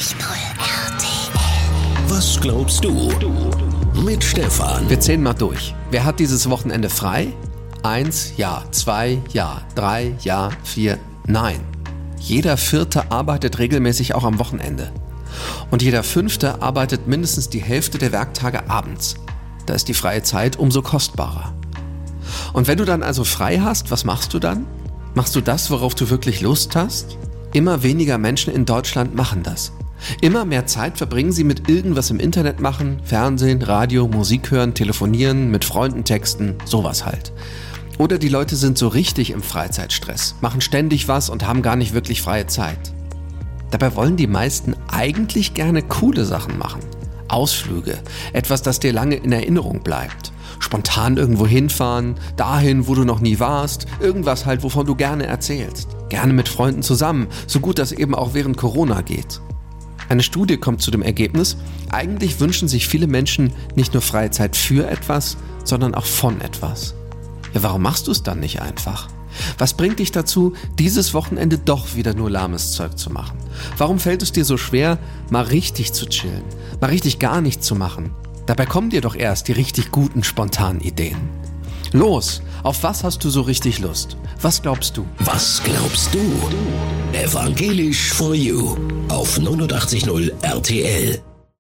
RTL. Was glaubst du? Mit Stefan. Wir zählen mal durch. Wer hat dieses Wochenende frei? 1, ja. 2, ja. 3, ja. 4, nein. Jeder Vierte arbeitet regelmäßig auch am Wochenende. Und jeder Fünfte arbeitet mindestens die Hälfte der Werktage abends. Da ist die freie Zeit umso kostbarer. Und wenn du dann also frei hast, was machst du dann? Machst du das, worauf du wirklich Lust hast? Immer weniger Menschen in Deutschland machen das. Immer mehr Zeit verbringen sie mit irgendwas im Internet machen, Fernsehen, Radio, Musik hören, telefonieren, mit Freunden texten, sowas halt. Oder die Leute sind so richtig im Freizeitstress, machen ständig was und haben gar nicht wirklich freie Zeit. Dabei wollen die meisten eigentlich gerne coole Sachen machen. Ausflüge, etwas, das dir lange in Erinnerung bleibt. Spontan irgendwo hinfahren, dahin, wo du noch nie warst, irgendwas halt, wovon du gerne erzählst. Gerne mit Freunden zusammen, so gut das eben auch während Corona geht. Eine Studie kommt zu dem Ergebnis, eigentlich wünschen sich viele Menschen nicht nur freie Zeit für etwas, sondern auch von etwas. Ja, warum machst du es dann nicht einfach? Was bringt dich dazu, dieses Wochenende doch wieder nur lahmes Zeug zu machen? Warum fällt es dir so schwer, mal richtig zu chillen, mal richtig gar nichts zu machen? Dabei kommen dir doch erst die richtig guten, spontanen Ideen. Los, auf was hast du so richtig Lust? Was glaubst du? Was glaubst du? Evangelisch for You auf 89.0 RTL.